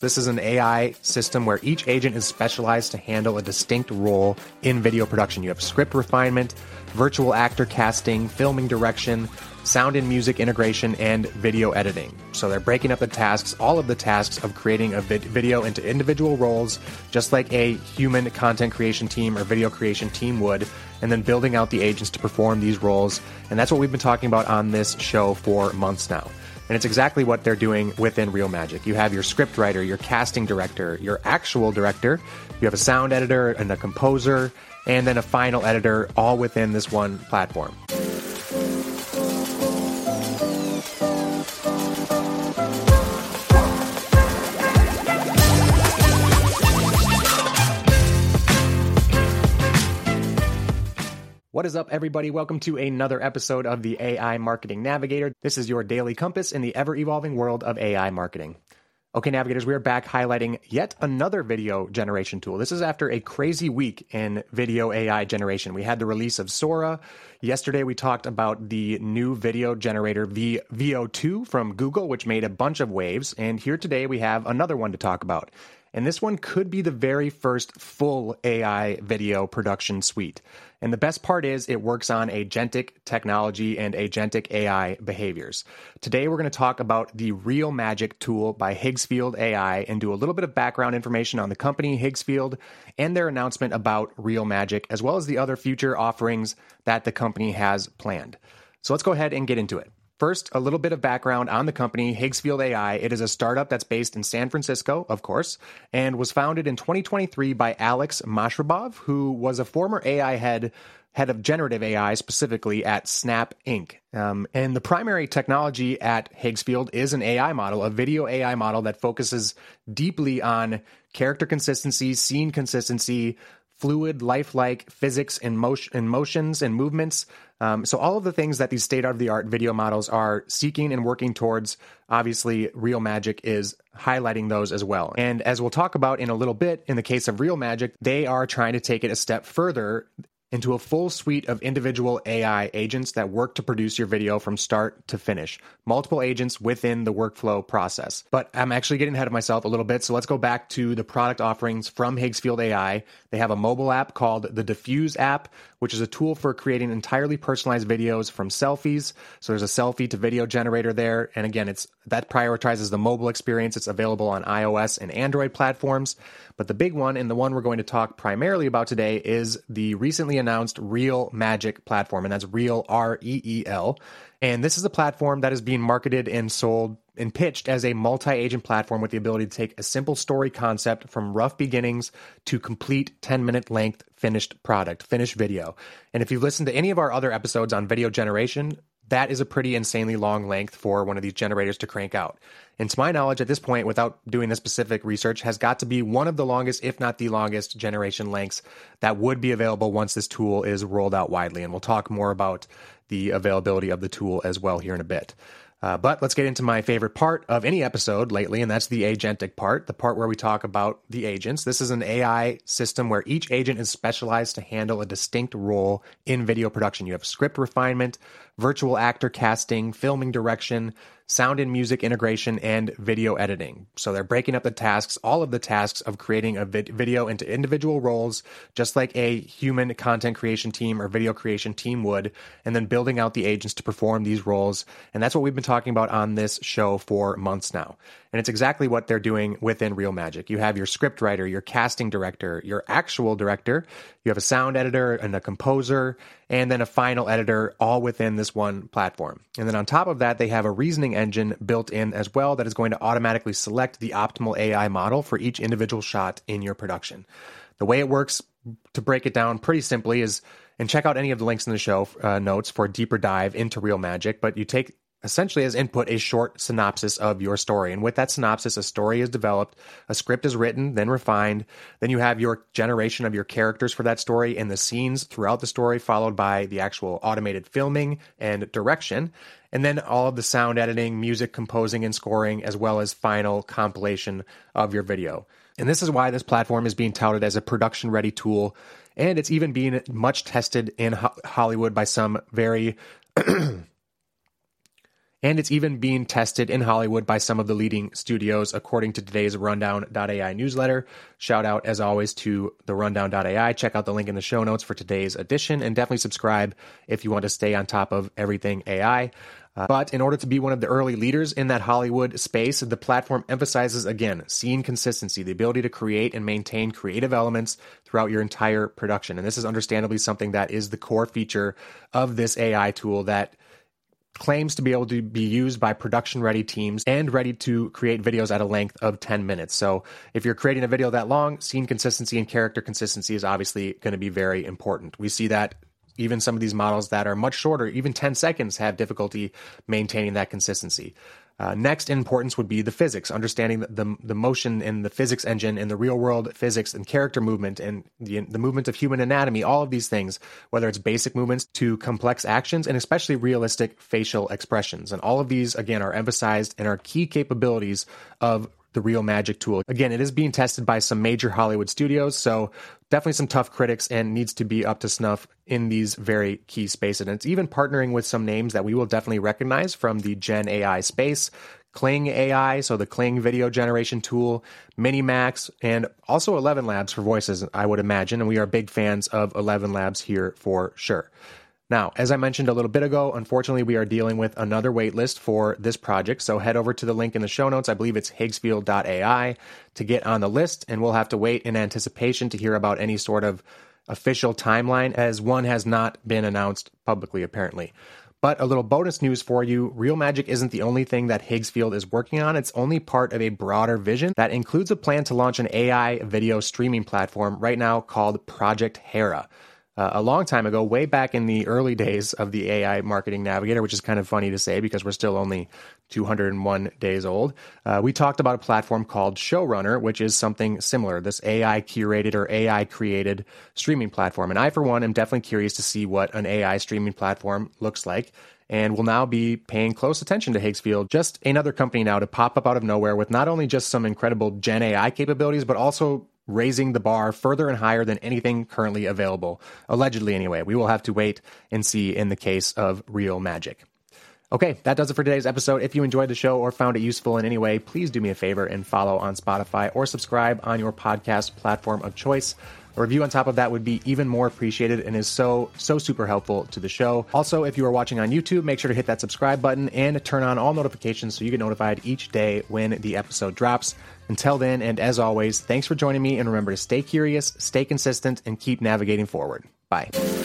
This is an AI system where each agent is specialized to handle a distinct role in video production. You have script refinement, virtual actor casting, filming direction, sound and music integration, and video editing. So they're breaking up the tasks, all of the tasks of creating a video into individual roles, just like a human content creation team or video creation team would, and then building out the agents to perform these roles. And that's what we've been talking about on this show for months now. And it's exactly what they're doing within Real Magic. You have your script writer, your casting director, your actual director, you have a sound editor and a composer, and then a final editor, all within this one platform. What is up, everybody? Welcome to another episode of the AI Marketing Navigator. This is your daily compass in the ever-evolving world of AI marketing. Okay, Navigators, we are back highlighting yet another video generation tool. This is after a crazy week in video AI generation. We had the release of Sora. Yesterday, we talked about the new video generator Veo 2 from Google, which made a bunch of waves. And here today, we have another one to talk about. And this one could be the very first full AI video production suite. And the best part is it works on agentic technology and agentic AI behaviors. Today, we're going to talk about the Real Magic tool by Higgsfield AI and do a little bit of background information on the company, Higgsfield, and their announcement about Real Magic, as well as the other future offerings that the company has planned. So let's go ahead and get into it. First, a little bit of background on the company, Higgsfield AI. It is a startup that's based in San Francisco, of course, and was founded in 2023 by Alex Mashrabov, who was a former AI head of generative AI, specifically at Snap Inc. And the primary technology at Higgsfield is an AI model, a video AI model that focuses deeply on character consistency, scene consistency, fluid, lifelike physics and motions and movements. So all of the things that these state-of-the-art video models are seeking and working towards, obviously, Real Magic is highlighting those as well. And as we'll talk about in a little bit, in the case of Real Magic, they are trying to take it a step further into a full suite of individual AI agents that work to produce your video from start to finish. Multiple agents within the workflow process. But I'm actually getting ahead of myself a little bit, so let's go back to the product offerings from Higgsfield AI. They have a mobile app called the Diffuse app, which is a tool for creating entirely personalized videos from selfies. So there's a selfie to video generator there. And again, that prioritizes the mobile experience. It's available on iOS and Android platforms. But the big one, and the one we're going to talk primarily about today, is the recently announced Real Magic platform, and that's Real, R-E-E-L. And this is a platform that is being marketed and sold and pitched as a multi-agent platform with the ability to take a simple story concept from rough beginnings to complete 10-minute length finished product, finished video. And if you've listened to any of our other episodes on video generation, that is a pretty insanely long length for one of these generators to crank out. And to my knowledge, at this point, without doing the specific research, has got to be one of the longest, if not the longest, generation lengths that would be available once this tool is rolled out widely. And we'll talk more about the availability of the tool as well here in a bit. But let's get into my favorite part of any episode lately, and that's the agentic part, the part where we talk about the agents. This is an AI system where each agent is specialized to handle a distinct role in video production. You have script refinement, virtual actor casting, filming direction, sound and music integration, and video editing. So they're breaking up the tasks, all of the tasks of creating a video into individual roles, just like a human content creation team or video creation team would, and then building out the agents to perform these roles. And that's what we've been talking about on this show for months now. And it's exactly what they're doing within Real Magic. You have your script writer, your casting director, your actual director, you have a sound editor and a composer, and then a final editor, all within this one platform. And then on top of that, they have a reasoning engine built in as well that is going to automatically select the optimal AI model for each individual shot in your production. The way it works, to break it down pretty simply, is, and check out any of the links in the show notes for a deeper dive into Real Magic, but you take essentially as input a short synopsis of your story. And with that synopsis, a story is developed, a script is written, then refined. Then you have your generation of your characters for that story and the scenes throughout the story, followed by the actual automated filming and direction. And then all of the sound editing, music composing and scoring, as well as final compilation of your video. And this is why this platform is being touted as a production-ready tool. And it's even being much tested in Hollywood by some very And it's even being tested in Hollywood by some of the leading studios, according to today's Rundown.ai newsletter. Shout out, as always, to the Rundown.ai. Check out the link in the show notes for today's edition, and definitely subscribe if you want to stay on top of everything AI. But in order to be one of the early leaders in that Hollywood space, the platform emphasizes, again, scene consistency, the ability to create and maintain creative elements throughout your entire production. And this is understandably something that is the core feature of this AI tool that claims to be able to be used by production-ready teams and ready to create videos at a length of 10 minutes. So if you're creating a video that long, scene consistency and character consistency is obviously going to be very important. We see that even some of these models that are much shorter, even 10 seconds, have difficulty maintaining that consistency. Next in importance would be the physics, understanding the motion in the physics engine and the real world physics and character movement and the movement of human anatomy, all of these things, whether it's basic movements to complex actions and especially realistic facial expressions. And all of these, again, are emphasized and are key capabilities of the Real Magic tool. Again, it is being tested by some major Hollywood studios, so definitely some tough critics and needs to be up to snuff in these very key spaces. And it's even partnering with some names that we will definitely recognize from the Gen AI space. Kling AI, so the Kling video generation tool, Minimax, and also 11 Labs for voices, I would imagine. And we are big fans of 11 Labs here for sure. Now, as I mentioned a little bit ago, unfortunately, we are dealing with another waitlist for this project. So head over to the link in the show notes. I believe it's Higgsfield.ai to get on the list, and we'll have to wait in anticipation to hear about any sort of official timeline, as one has not been announced publicly, apparently. But a little bonus news for you, Real Magic isn't the only thing that Higgsfield is working on. It's only part of a broader vision that includes a plan to launch an AI video streaming platform right now called Project Hera. A long time ago, way back in the early days of the AI Marketing Navigator, which is kind of funny to say because we're still only 201 days old, we talked about a platform called Showrunner, which is something similar, this AI curated or AI created streaming platform. And I, for one, am definitely curious to see what an AI streaming platform looks like. And will now be paying close attention to Higgsfield, just another company now to pop up out of nowhere with not only just some incredible Gen AI capabilities, but also raising the bar further and higher than anything currently available, allegedly anyway. We will have to wait and see in the case of Real Magic. Okay, that does it for today's episode. If you enjoyed the show or found it useful in any way, please do me a favor and follow on Spotify or subscribe on your podcast platform of choice. A review on top of that would be even more appreciated and is so super helpful to the show. Also, if you are watching on YouTube, make sure to hit that subscribe button and turn on all notifications so you get notified each day when the episode drops. Until then, and as always, thanks for joining me, and remember to stay curious, stay consistent, and keep navigating forward. Bye.